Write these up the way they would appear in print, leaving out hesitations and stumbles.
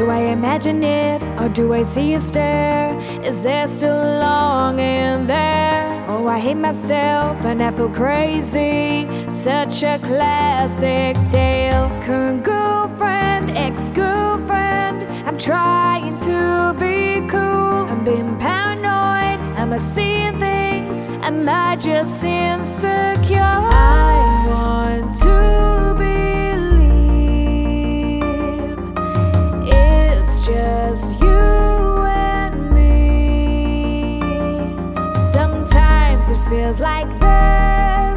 Do I imagine it, or do I see a stare? Is there still longing there? Oh, I hate myself and I feel crazy. Such a classic tale. Current girlfriend, ex-girlfriend. I'm trying to be cool. I'm being paranoid. Am I seeing things? Am I just insecure? I want to believe it's just you and me. Sometimes it feels like there's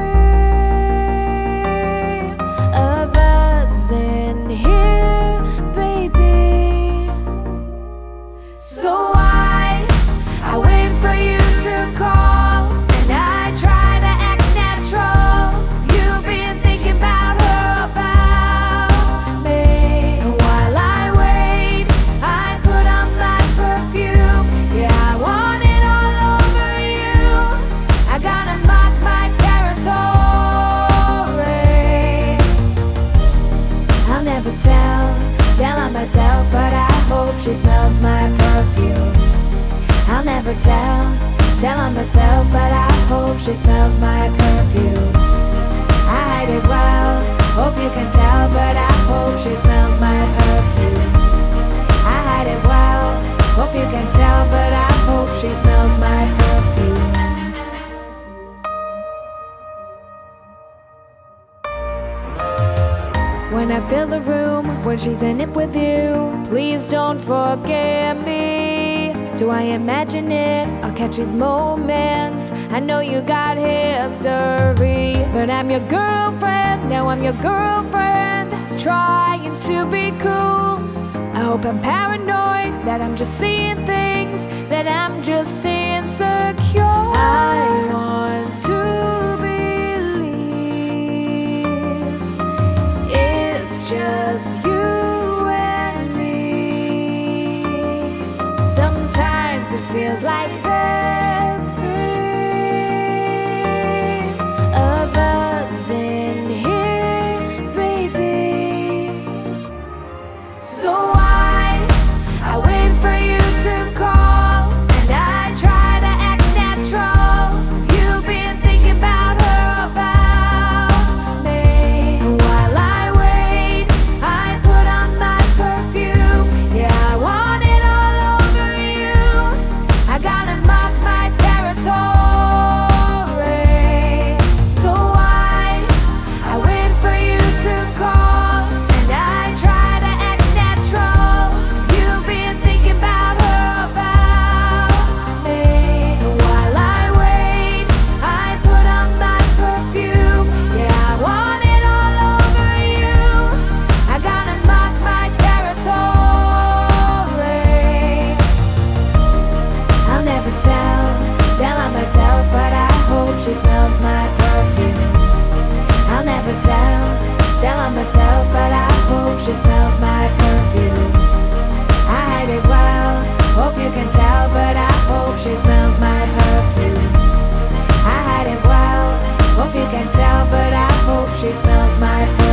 three of us in here, baby. So I wait for you to call, and I try to act natural. You've been thinking about her, about me. And while I wait, I put on my perfume. Yeah, I want it all over you. I gotta mark my territory. I'll never tell on myself, but I hope she smells my perfume. I'll never tell on myself, but I hope she smells my perfume. I hide it well, hope you can tell, but I hope she smells my perfume. I hide it well, hope you can tell, but I hope she smells my perfume. When I fill the room, when she's in it with you, please don't forget me. Do I imagine it? I'll catch these moments. I know you got history, but I'm your girlfriend, now I'm your girlfriend, trying to be cool. I hope I'm paranoid, that I'm just seeing things, that I'm just insecure. I want to believe it's just you and me. Sometimes it feels like there's three of us in here, baby. So I wait for you to call, and I try to act natural. You've been thinking about her, about me. And while I wait, I put on my perfume. Yeah, I want it all over you. I gotta mark my territory. So I wait for you to call, and I try to act natural. You've been thinking about her, about me. And while I wait, I put on my perfume. Yeah, I want it all over you. I gotta mark my territory. I'll never tell on myself, but I hope she smells my perfume. I'll never tell on myself, but I hope she smells my perfume. I hide it well, hope you can tell, but I hope she smells my perfume. I hide it well, hope you can tell, but I hope she smells my perfume.